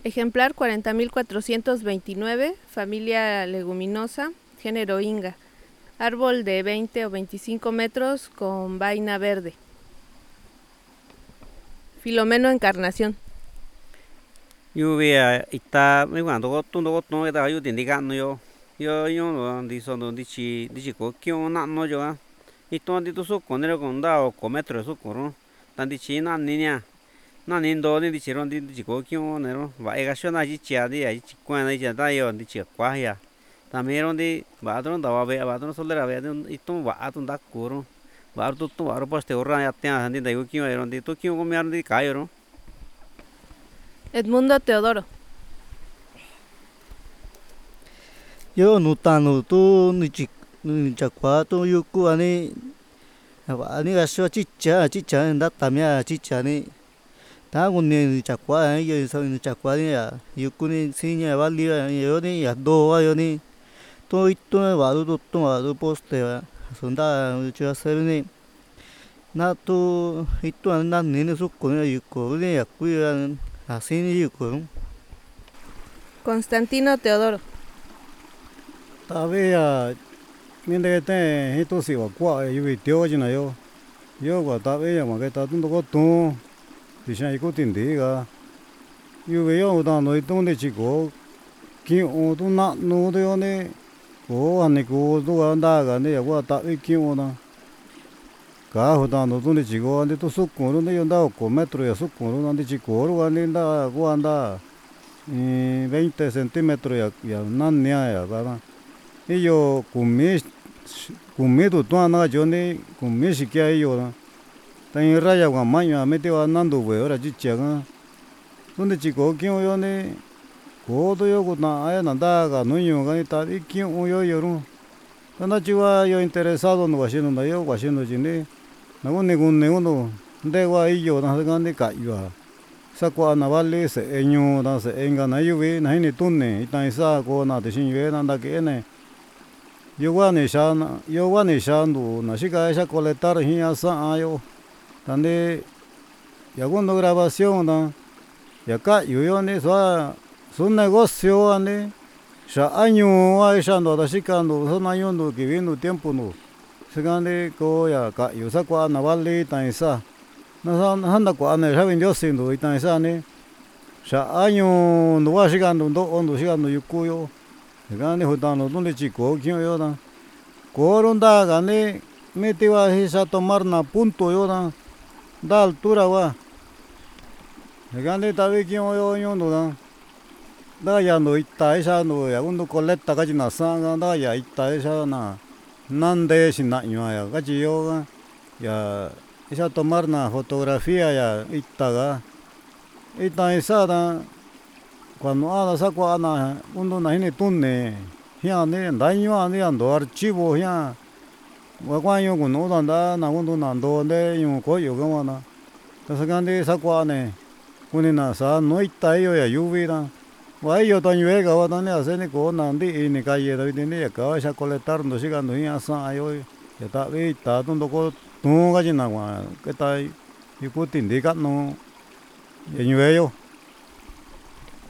Ejemplar 40.429, familia leguminosa, género Inga. Árbol de 20 o 25 metros con vaina verde. Filomeno encarnación. Lluvia está mấy quản tôi có người ta yêu tiền đi gạn nó yo yo đi xong rồi đi chỉ có kêu nặng nó cho ít tôi đi tôi số còn nó còn đào có mét rồi số còn tan đi chỉ nặng ní nha nặng ní đó đi chỉ rồi đi chỉ có kêu này rồi vậy cái số này chỉ chia đi ấy chỉ quan này chỉ ta yo đi chỉ quá ya ta mấy rồi đi bà tôi đào về bà tôi số lấy về ít tôi bà tôi đã cố rồi bà tôi bà tôi poste orang ya tiang đi đây có kêu rồi đi tôi kêu có mấy đi cái rồi Edmundo Teodoro. Yo nutano tu ni chakwa tu yuku ani gasho chicha nda tamia chicha ni ta gunni chakwa yo so ni chakwa ni ya yuku ni sinya vali yo ni ya do wa yo ni to itu wa du poste wa sonda chu se ni na tu itu na ni su ko ni yuku ni ya ku así ni yuku Constantino Teodoro. ta về miền đây thế hết tôi xỉu quá yêu vì tiêu chứ này yo quả ta về mà cái ta tung có tung thì sao có tiền đấy cả yêu về yo ta nói tung thì chỉ có kêu tung nặng nó thôi này có anh này có tôi ăn đã cái này quả ta về kêu nó cả hồi ta nói tung thì chỉ có anh thì tôi xuất cổ nó đây đó có mét rồi xuất cổ nó anh thì chỉ có rồi anh đây đã có anh đã 20 cm ya năn nia ya ba iyo kumi tu tu ana jone kumi sikia iyo na tan raya wa maña mete wa nando we ora chicha ga donde chico kyo yo ne ko do yo ko na aya nanda ga no yo ga ni ta kyo yo yo ru kana chiwa yo interesado no wa shino na yo wa shino jine na gun ne no de wa iyo na ga ne ka yo sakwa na vale se enyo na se enga na yo we na ni tunne itan sa ko na de shin ye na da ke ne yo wa ne sha no na shika esa colectar hiya sa ayo tande ya cuando grabación na ya ka yo ne su negocio ane sha año wa esa no da shika no so na yo no que viendo tiempo no se gane ko ya ka yo sakwa na vale tan sa na san handa ko ane saben yo sin do itan sa ne sha año no wa shika no do shika no yuku yo gane hodano donde chico kyo yo na koronda gane mete wa hisa tomar na punto yo na da altura wa gane tabe kyo yo no da ya no ita esa no ya uno coleta gaji na sa da ya ita esa na nande sin na ya gaji yo ya esa tomar na fotografía ya ita ga ita esa da cuando ana sakwa ana uno na hine tunne hiya ne daño ane ando archivo hiya wa kwa yo kuno da na uno na ndo de yo ko yo ga na ta sakande sakwa ne kuni na sa no ita yo ya yuvi na wa yo ta yue ga wa ne ase ne ko na ndi ni calle da ni ya ka sa colectar no siga no hiya sa yo ya ta ve ta ndo ko tu ga jina wa que ta yu ko tin de ga no ye yue yo